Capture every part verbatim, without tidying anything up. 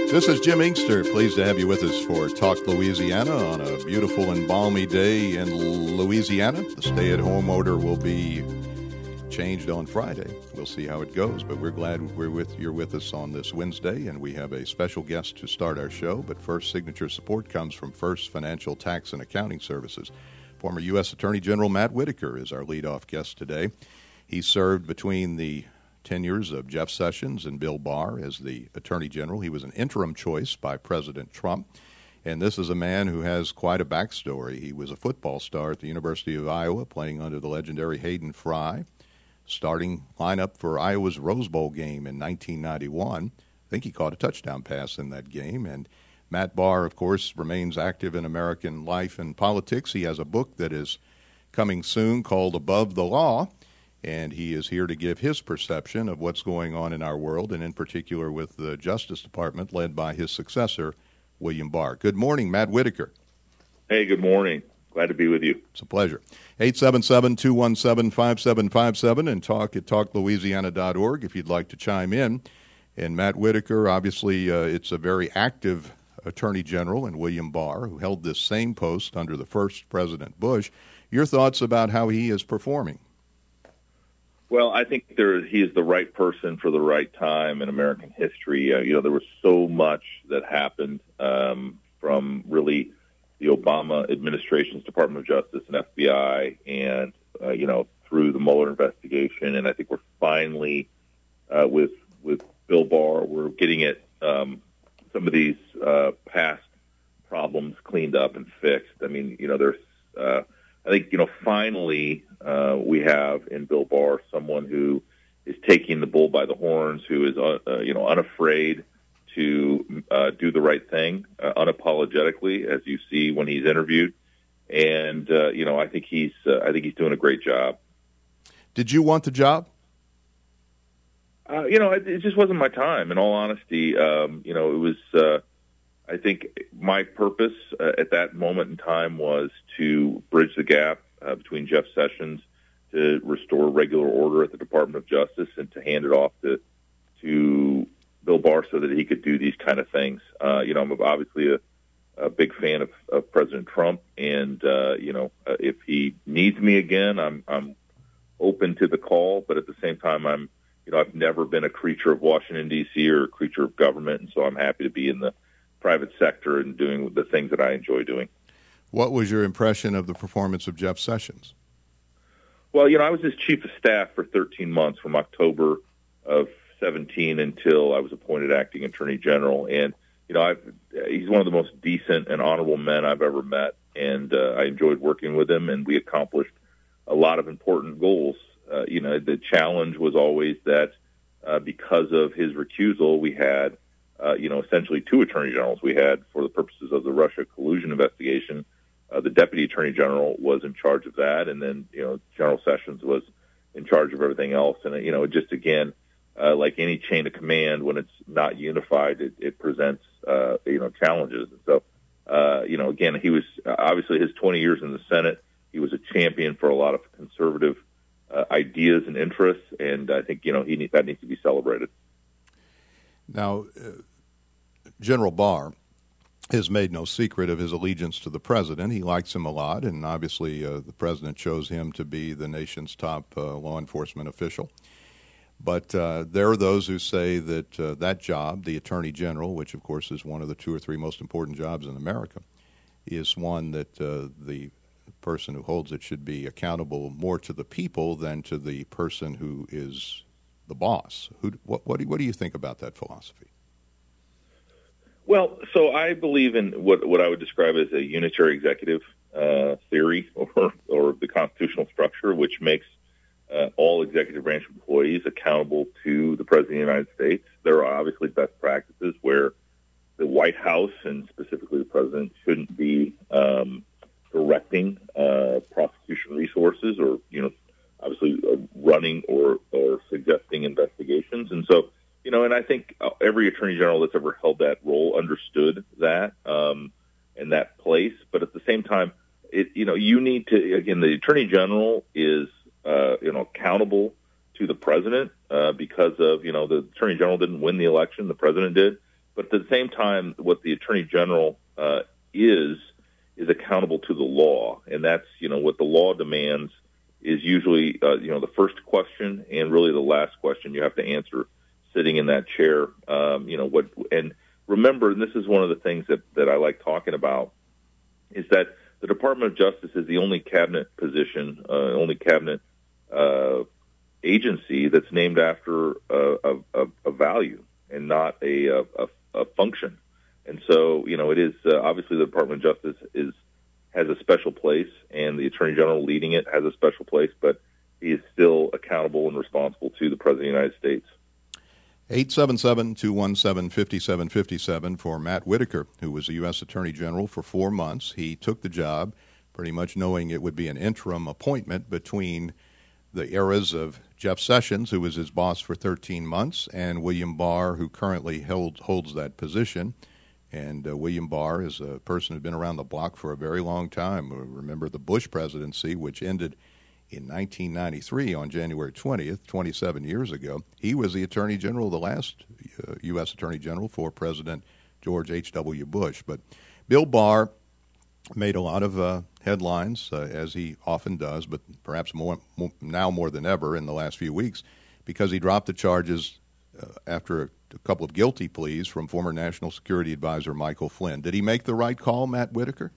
This is Jim Inkster. Pleased to have you with us for Talk Louisiana on a beautiful and balmy day in Louisiana. The stay-at-home order will be changed on Friday. We'll see how it goes, but we're glad we're with you're with us on this Wednesday, and we have a special guest to start our show. But first, signature support comes from First Financial Tax and Accounting Services. Former U S Attorney General Matt Whitaker is our leadoff guest today. He served between the tenures of Jeff Sessions and Bill Barr as the Attorney General. He was an interim choice by President Trump, and this is a man who has quite a backstory. He was a football star at the University of Iowa, playing under the legendary Hayden Fry, starting lineup for Iowa's Rose Bowl game in nineteen ninety-one. I think he caught a touchdown pass in that game. And Matt Barr, of course, remains active in American life and politics. He has a book that is coming soon called Above the Law, and he is here to give his perception of what's going on in our world, and in particular with the Justice Department led by his successor, William Barr. Good morning, Matt Whitaker. Hey, good morning. Glad to be with you. It's a pleasure. eight seven seven, two one seven, five seven five seven and talk at talk louisiana dot org if you'd like to chime in. And Matt Whitaker, obviously, uh, it's a very active Attorney General, and William Barr, who held this same post under the first President Bush. Your thoughts about how he is performing? Well, I think there, he is the right person for the right time in American history. Uh, you know, there was so much that happened um, from really the Obama administration's Department of Justice and F B I and, uh, you know, through the Mueller investigation. And I think we're finally, uh, with with Bill Barr, we're getting at um, some of these uh, past problems cleaned up and fixed. I mean, you know, there's, uh, I think, you know, finally uh, we have in Bill Barr someone who is taking the bull by the horns, who is, uh, uh, you know, unafraid to uh, do the right thing uh, unapologetically, as you see when he's interviewed. And, uh, you know, I think he's uh, I think he's doing a great job. Did you want the job? Uh, you know, it, it just wasn't my time, in all honesty. Um, you know, it was, uh, I think my purpose uh, at that moment in time was to bridge the gap uh, between Jeff Sessions, to restore regular order at the Department of Justice, and to hand it off to to Bill Barr so that he could do these kind of things. Uh, you know, I'm obviously a, a big fan of, of President Trump, and uh, you know, uh, if he needs me again, I'm I'm open to the call. But at the same time, I'm you know, I've never been a creature of Washington, D C or a creature of government, and so I'm happy to be in the private sector and doing the things that I enjoy doing. What was your impression of the performance of Jeff Sessions? Well, you know, I was his chief of staff for thirteen months, from October of seventeen until I was appointed acting attorney general. And, you know, I've, he's one of the most decent and honorable men I've ever met, and uh, I enjoyed working with him, and we accomplished a lot of important goals. Uh, you know, the challenge was always that uh, because of his recusal, we had, uh, you know, essentially two attorney generals. We had, for the purposes of the Russia collusion investigation, uh, the deputy attorney general was in charge of that, and then, you know, General Sessions was in charge of everything else. And, you know, just again, uh, like any chain of command, when it's not unified, it, it presents, uh, you know, challenges. And so, uh, you know, again, he was obviously his twenty years in the Senate. He was a champion for a lot of conservative Uh, ideas and interests, and I think, you know, he need, that needs to be celebrated. Now, uh, General Barr has made no secret of his allegiance to the president. He likes him a lot, and obviously uh, the president chose him to be the nation's top uh, law enforcement official. But uh, there are those who say that uh, that job, the attorney general, which of course is one of the two or three most important jobs in America, is one that uh, the person who holds it should be accountable more to the people than to the person who is the boss. Who, what, what, do, what do you think about that philosophy? Well, so I believe in what, what I would describe as a unitary executive uh, theory, or, or the constitutional structure, which makes uh, all executive branch employees accountable to the President of the United States. There are obviously best practices where the White House, and specifically the President, shouldn't be um, directing uh, prosecution resources, or, you know, obviously uh, running or, or suggesting investigations. And so, you know, and I think every attorney general that's ever held that role understood that um, and that place. But at the same time, it, you know, you need to, again, the attorney general is, uh, you know, accountable to the president uh, because of, you know, the attorney general didn't win the election, the president did. But at the same time, what the Attorney General uh, is is accountable to the law, and that's you know what the law demands is usually uh, you know the first question and really the last question you have to answer sitting in that chair. Um, you know what, and remember, and this is one of the things that that I like talking about, is that the Department of Justice is the only cabinet position, uh, only cabinet uh, agency that's named after a, a, a value and not a, a, a function. And so, you know, it is uh, obviously the Department of Justice is has a special place, and the Attorney General leading it has a special place, but he is still accountable and responsible to the President of the United States. eight seven seven, two one seven, five seven five seven for Matt Whitaker, who was the U S Attorney General for four months. He took the job pretty much knowing it would be an interim appointment between the eras of Jeff Sessions, who was his boss for thirteen months, and William Barr, who currently held, holds that position. And uh, William Barr is a person who's been around the block for a very long time. Remember the Bush presidency, which ended in nineteen ninety-three on January twentieth, twenty-seven years ago. He was the Attorney General, the last uh, U S Attorney General for President George H W. Bush. But Bill Barr made a lot of uh, headlines, uh, as he often does, but perhaps more, more now more than ever in the last few weeks, because he dropped the charges uh, after a, a couple of guilty pleas from former National Security Advisor Michael Flynn. Did he make the right call, Matt Whitaker?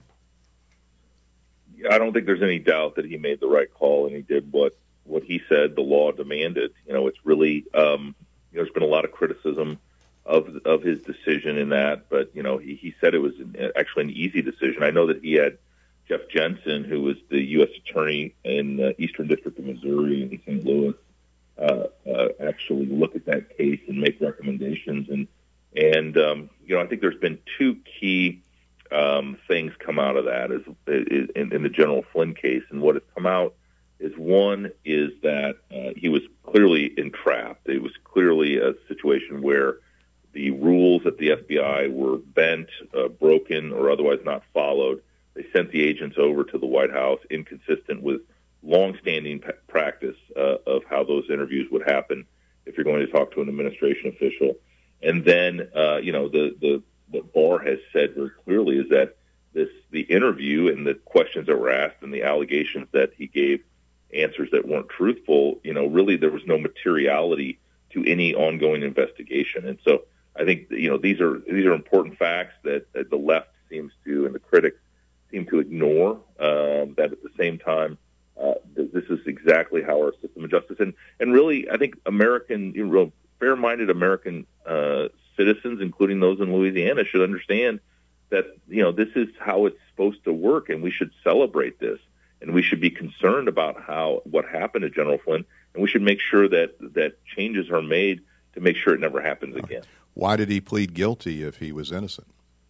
I don't think there's any doubt that he made the right call, and he did what, what he said the law demanded. You know, it's really um, you know, there's been a lot of criticism of of his decision in that, but you know, he, he said it was an, actually an easy decision. I know that he had Jeff Jensen, who was the U S Attorney in the Eastern District of Missouri in Saint Louis, uh, uh, actually look at that case and make recommendations. And and um, you know, I think there's been two key Um, things come out of that is, is in, in the General Flynn case, and what has come out is one is that uh, he was clearly entrapped. It was clearly a situation where the rules at the F B I were bent, uh, broken, or otherwise not followed. They sent the agents over to the White House, inconsistent with longstanding p- practice uh, of how those interviews would happen if you're going to talk to an administration official. And then, uh, you know, the the what Barr has said very clearly is that this the interview and the questions that were asked and the allegations that he gave answers that weren't truthful, you know, really there was no materiality to any ongoing investigation. And so I think, you know, these are these are important facts that, that the left seems to and the critics seem to ignore, um, that at the same time, uh, this is exactly how our system of justice and, and really I think American, you know, fair-minded American uh citizens, including those in Louisiana, should understand that, you know, this is how it's supposed to work, and we should celebrate this, and we should be concerned about how what happened to General Flynn, and we should make sure that that changes are made to make sure it never happens again. Why did he plead guilty if he was innocent?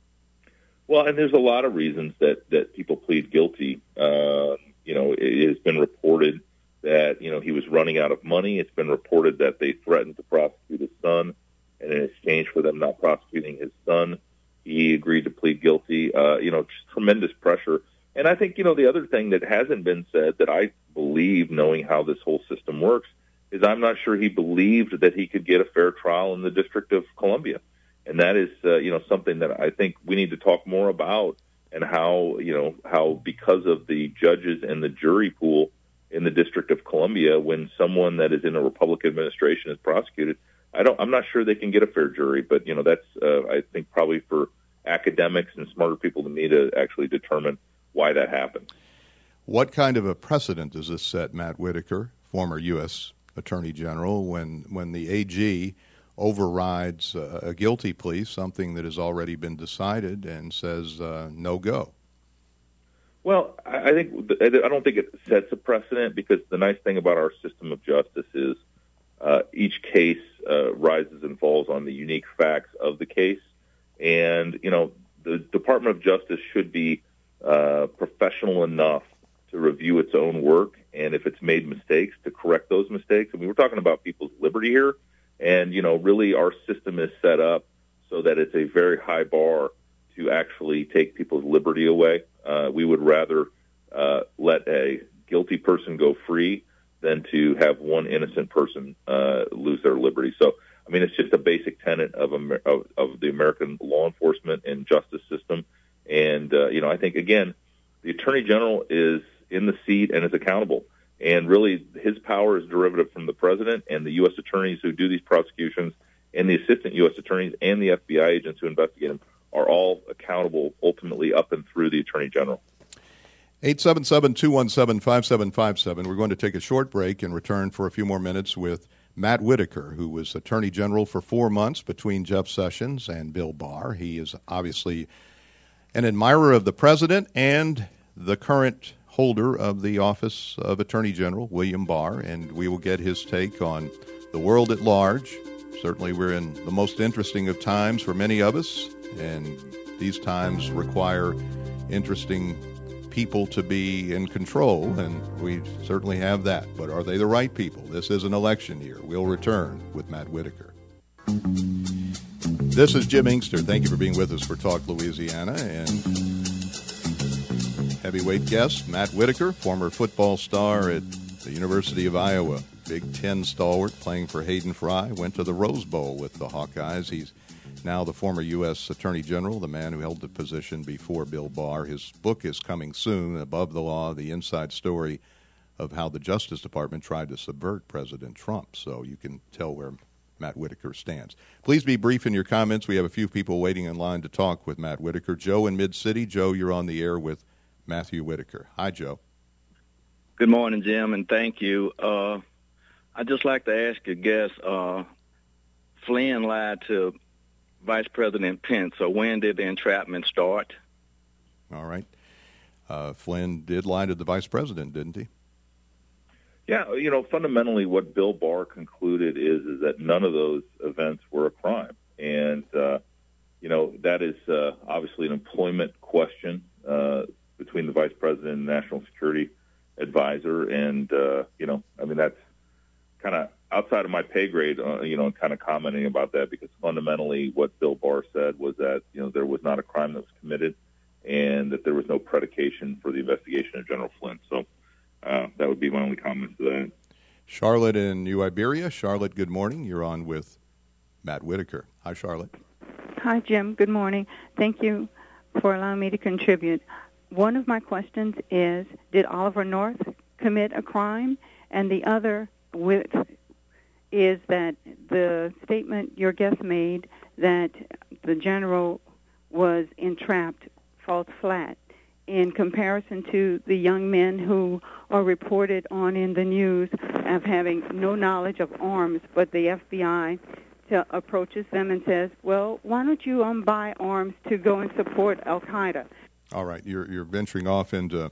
Well, and there's a lot of reasons that, that people plead guilty. Uh, you know, it has been reported that, you know, he was running out of money. It's been reported that they threatened to prosecute his son, and in exchange for them not prosecuting his son, he agreed to plead guilty. Uh, you know, just tremendous pressure. And I think, you know, the other thing that hasn't been said that I believe, knowing how this whole system works, is I'm not sure he believed that he could get a fair trial in the District of Columbia. And that is, uh, you know, something that I think we need to talk more about, and how, you know, how because of the judges and the jury pool in the District of Columbia, when someone that is in a Republican administration is prosecuted, I don't. I'm not sure they can get a fair jury, but you know that's uh, I think probably for academics and smarter people than me to actually determine why that happened. What kind of a precedent does this set, Matt Whitaker, former U S Attorney General, when when the A G overrides uh, a guilty plea, something that has already been decided, and says uh, no go? Well, I think I don't think it sets a precedent, because the nice thing about our system of justice is uh, each case uh, rises and falls on the unique facts of the case. And, you know, the Department of Justice should be uh, professional enough to review its own work, and if it's made mistakes, to correct those mistakes. I mean, we're talking about people's liberty here, and, you know, really our system is set up so that it's a very high bar to actually take people's liberty away. Uh, we would rather uh, let a guilty person go free than to have one innocent person uh, lose their liberty. So, I mean, it's just a basic tenet of, Amer- of, of the American law enforcement and justice system. And, uh, you know, I think, again, the Attorney General is in the seat and is accountable. And really, his power is derivative from the President and the U S attorneys who do these prosecutions and the assistant U S attorneys and the F B I agents who investigate them are all accountable ultimately up and through the Attorney General. eight seven seven, two one seven, five seven five seven. We're going to take a short break and return for a few more minutes with Matt Whitaker, who was Attorney General for four months between Jeff Sessions and Bill Barr. He is obviously an admirer of the President and the current holder of the office of Attorney General, William Barr, and we will get his take on the world at large. Certainly we're in the most interesting of times for many of us, and these times require interesting people to be in control, and we certainly have that. But are they the right people? This is an election year. We'll return with Matt Whitaker. This is Jim Inkster. Thank you for being with us for Talk Louisiana. And heavyweight guest, Matt Whitaker, former football star at the University of Iowa, Big Ten stalwart, playing for Hayden Fry, went to the Rose Bowl with the Hawkeyes. He's now the former U S Attorney General, the man who held the position before Bill Barr. His book is coming soon, Above the Law, the inside story of how the Justice Department tried to subvert President Trump. So you can tell where Matt Whitaker stands. Please be brief in your comments. We have a few people waiting in line to talk with Matt Whitaker. Joe in Mid-City. Joe, you're on the air with Matthew Whitaker. Hi, Joe. Good morning, Jim, and thank you. Uh, I'd just like to ask your guest, uh, Flynn lied to Vice President Pence, so when did the entrapment start? All right. Uh, Flynn did lie to the Vice President, didn't he? Yeah, you know, fundamentally what Bill Barr concluded is is that none of those events were a crime. And, uh, you know, that is uh, obviously an employment question uh, between the Vice President and National Security Advisor. And, uh, you know, I mean, that's kind of outside of my pay grade, uh, you know, kind of commenting about that, because fundamentally what Bill Barr said was that, you know, there was not a crime that was committed and that there was no predication for the investigation of General Flynn. So uh, that would be my only comment to that. Charlotte in New Iberia. Charlotte, good morning. You're on with Matt Whitaker. Hi, Charlotte. Hi, Jim. Good morning. Thank you for allowing me to contribute. One of my questions is, did Oliver North commit a crime? And the other with is that the statement your guest made that the general was entrapped falls flat in comparison to the young men who are reported on in the news of having no knowledge of arms, but the F B I to approaches them and says, well, why don't you um, buy arms to go and support Al-Qaeda? All right. You're, you're venturing off into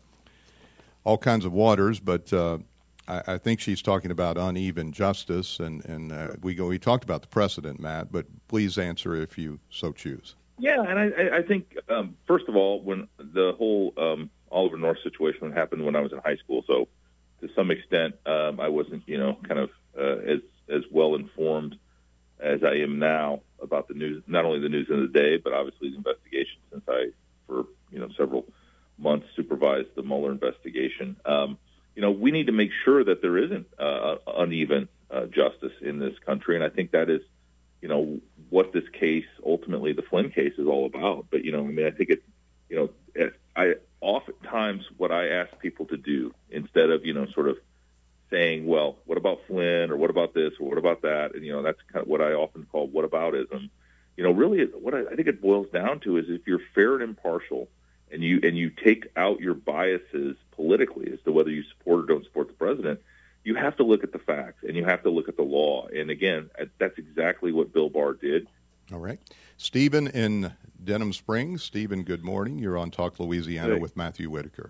all kinds of waters, but uh, I, I think she's talking about uneven justice, and, and uh, we go. We talked about the precedent, Matt, but please answer if you so choose. Yeah, and I, I think, um, first of all, when the whole um, Oliver North situation happened when I was in high school, so to some extent um, I wasn't, you know, kind of uh, as as well informed as I am now about the news, not only the news of the day, but obviously the investigation, since I, for you know several months, supervised the Mueller investigation. Um, you know, we need to make sure that there isn't uh, uneven uh, justice in this country, and I think that is, you know, what this case, ultimately the Flynn case, is all about. But, you know, I mean, I think it's, you know, I oftentimes what I ask people to do, instead of, you know, sort of saying, well, what about Flynn, or what about this, or what about that, and, you know, that's kind of what I often call whataboutism. You know, really what I, I think it boils down to is, if you're fair and impartial, and you and you take out your biases politically as to whether you support or don't support the president, you have to look at the facts and you have to look at the law. And again, that's exactly what Bill Barr did. All right. Stephen in Denham Springs. Stephen, good morning. You're on Talk Louisiana hey. with Matthew Whitaker.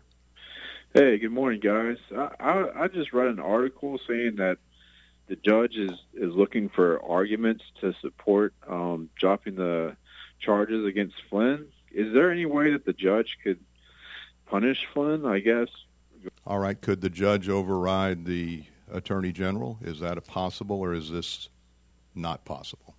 Hey, good morning, guys. I, I, I just read an article saying that the judge is, is looking for arguments to support um, dropping the charges against Flynn. Is there any way that the judge could punish Flynn, I guess? All right. Could the judge override the attorney general? Is that a possible, or is this not possible?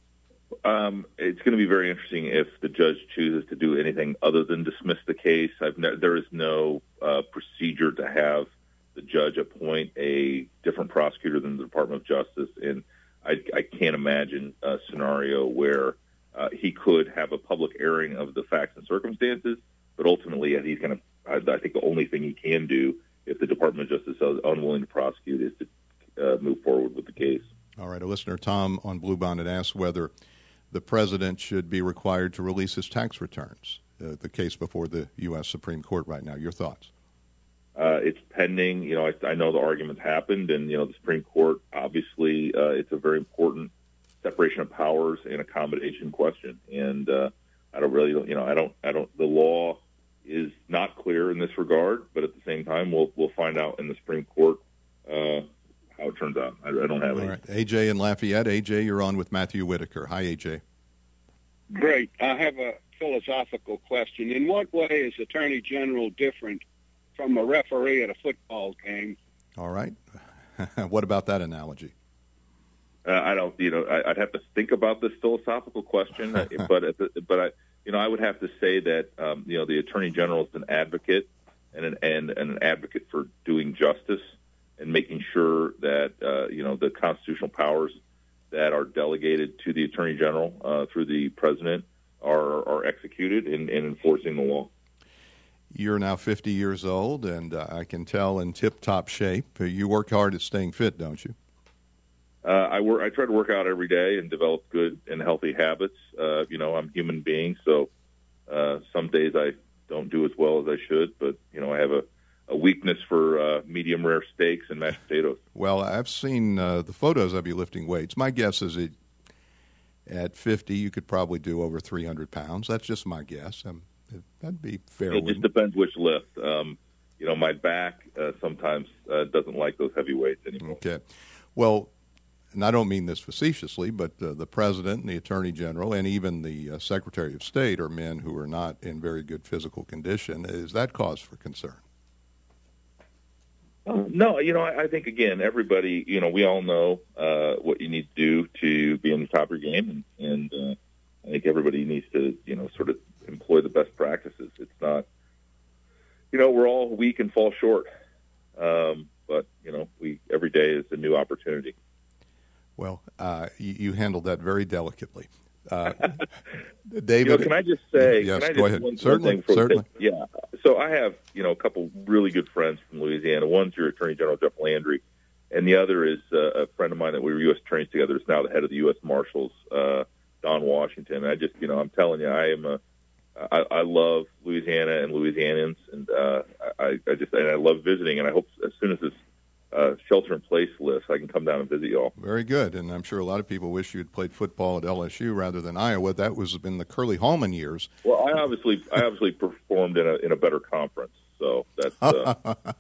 Um, it's going to be very interesting if the judge chooses to do anything other than dismiss the case. I've ne- there is no uh, procedure to have the judge appoint a different prosecutor than the Department of Justice. And I, I can't imagine a scenario where uh, he could have a public airing of the facts and circumstances, but ultimately uh, he's going to, I, I think the only thing he can do if the Department of Justice is unwilling to prosecute is to uh, move forward with the case. All right. A listener, Tom, on Bluebonnet asked whether the president should be required to release his tax returns, uh, the case before the U S Supreme Court right now. Your thoughts? Uh, it's pending. You know, I, I know the arguments happened, and, you know, the Supreme Court, obviously, uh, it's a very important separation of powers and accommodation question. And uh, I don't really, you know, I don't, I don't, the law is not clear in this regard, but at the same time, we'll, we'll find out in the Supreme Court uh, how it turns out. I, I don't have All any. right. A J in Lafayette. A J, you're on with Matthew Whitaker. Hi, A J. Great. I have a philosophical question. In what way is Attorney General different from a referee at a football game? All right. What about that analogy? Uh, I don't, you know, I, I'd have to think about this philosophical question, but at the, but I, you know, I would have to say that um, you know the Attorney General is an advocate and an and, and an advocate for doing justice and making sure that uh, you know the constitutional powers that are delegated to the Attorney General uh, through the President are are executed in, in enforcing the law. You're now fifty years old, and uh, I can tell in tip-top shape. You work hard at staying fit, don't you? Uh, I work. I try to work out every day and develop good and healthy habits. Uh, you know, I'm a human being, so uh, some days I don't do as well as I should. But you know, I have a, a weakness for uh, medium rare steaks and mashed potatoes. Well, I've seen uh, the photos of you lifting weights. My guess is that at fifty, you could probably do over three hundred pounds. That's just my guess. Um, that'd be fair. It just depends which lift. Um, you know, my back uh, sometimes uh, doesn't like those heavy weights anymore. Okay. Well, and I don't mean this facetiously, but uh, the President and the Attorney General and even the uh, Secretary of State are men who are not in very good physical condition. Is that cause for concern? Uh, no, you know, I, I think, again, everybody, you know, we all know uh, what you need to do to be in the top of your game, and, and uh, I think everybody needs to, you know, sort of employ the best practices. It's not, you know, we're all weak and fall short, um, but, you know, we every day is a new opportunity. Well, uh, you, you handled that very delicately. Uh, David, you know, can I just say, yes, can I just, go ahead. One, certainly, one thing certainly. The, yeah. So I have, you know, a couple really good friends from Louisiana. One's your Attorney General, Jeff Landry, and the other is uh, a friend of mine that we were U S attorneys together. Is now the head of the U S Marshals, uh, Don Washington. And I just, you know, I'm telling you, I am a, I, I love Louisiana and Louisianans, and uh, I, I just, and I love visiting. And I hope as soon as this Uh, shelter-in-place list, I can come down and visit you all. Very good, and I'm sure a lot of people wish you had played football at L S U rather than Iowa. That was in the Curly Hallman years. Well, I obviously, I obviously performed in a in a better conference, so that's. Uh...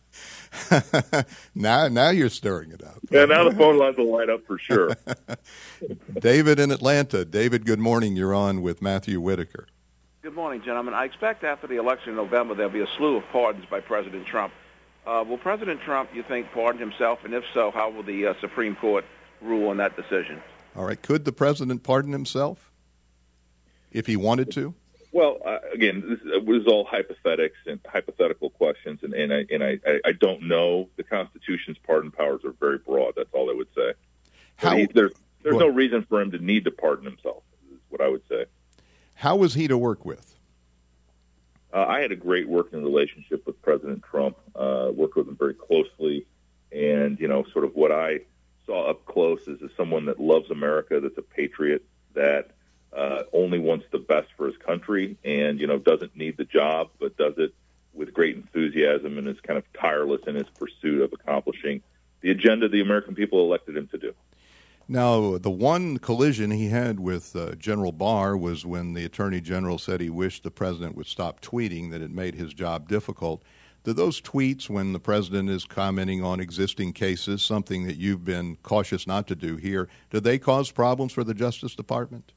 now, now you're stirring it up. Yeah, now the phone lines will light up for sure. David in Atlanta. David, good morning. You're on with Matthew Whitaker. Good morning, gentlemen. I expect after the election in November there'll be a slew of pardons by President Trump. Uh, will President Trump, you think, pardon himself? And if so, how will the uh, Supreme Court rule on that decision? All right. Could the president pardon himself if he wanted to? Well, uh, again, this, uh, this is all hypothetics and hypothetical questions, and, and, I, and I, I don't know. The Constitution's pardon powers are very broad. That's all I would say. How, he, there's there's no reason for him to need to pardon himself, is what I would say. How was he to work with? Uh, I had a great working relationship with President Trump, uh, worked with him very closely, and, you know, sort of what I saw up close is, is someone that loves America, that's a patriot, that uh, only wants the best for his country and, you know, doesn't need the job, but does it with great enthusiasm and is kind of tireless in his pursuit of accomplishing the agenda the American people elected him to do. Now, the one collision he had with uh, General Barr was when the Attorney General said he wished the president would stop tweeting, that it made his job difficult. Do those tweets, when the president is commenting on existing cases, something that you've been cautious not to do here, do they cause problems for the Justice Department?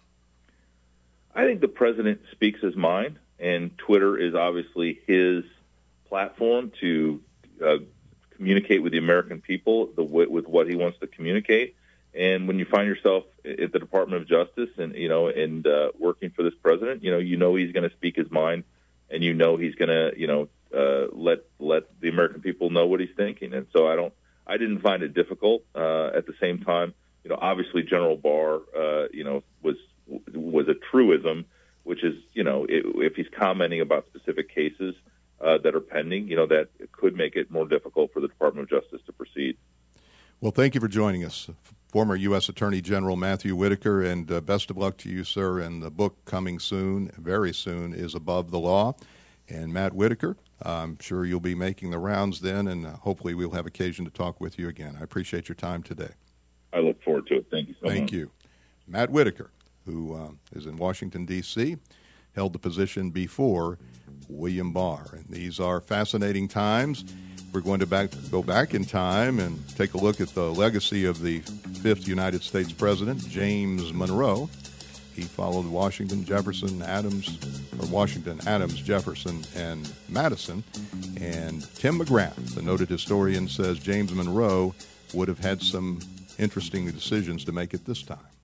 I think the president speaks his mind, and Twitter is obviously his platform to uh, communicate with the American people the, with what he wants to communicate. And when you find yourself at the Department of Justice and, you know, and uh, working for this president, you know, you know he's going to speak his mind, and you know he's going to, you know, uh, let let the American people know what he's thinking. And so I don't, I didn't find it difficult. Uh, at the same time, you know, obviously General Barr, uh, you know, was was a truism, which is, you know, it, if he's commenting about specific cases uh, that are pending, you know, that could make it more difficult for the Department of Justice to proceed. Well, thank you for joining us, former U S Attorney General Matthew Whitaker, and uh, best of luck to you, sir. And the book coming soon, very soon, is Above the Law. And Matt Whitaker, I'm sure you'll be making the rounds then, and uh, hopefully we'll have occasion to talk with you again. I appreciate your time today. I look forward to it. Thank you so much. Thank you. Matt Whitaker, who uh, is in Washington, D C, held the position before William Barr. And these are fascinating times. We're going to back, go back in time and take a look at the legacy of the fifth United States president, James Monroe. He followed Washington, Jefferson, Adams, or Washington, Adams, Jefferson, and Madison. And Tim McGrath, the noted historian, says James Monroe would have had some interesting decisions to make at this time.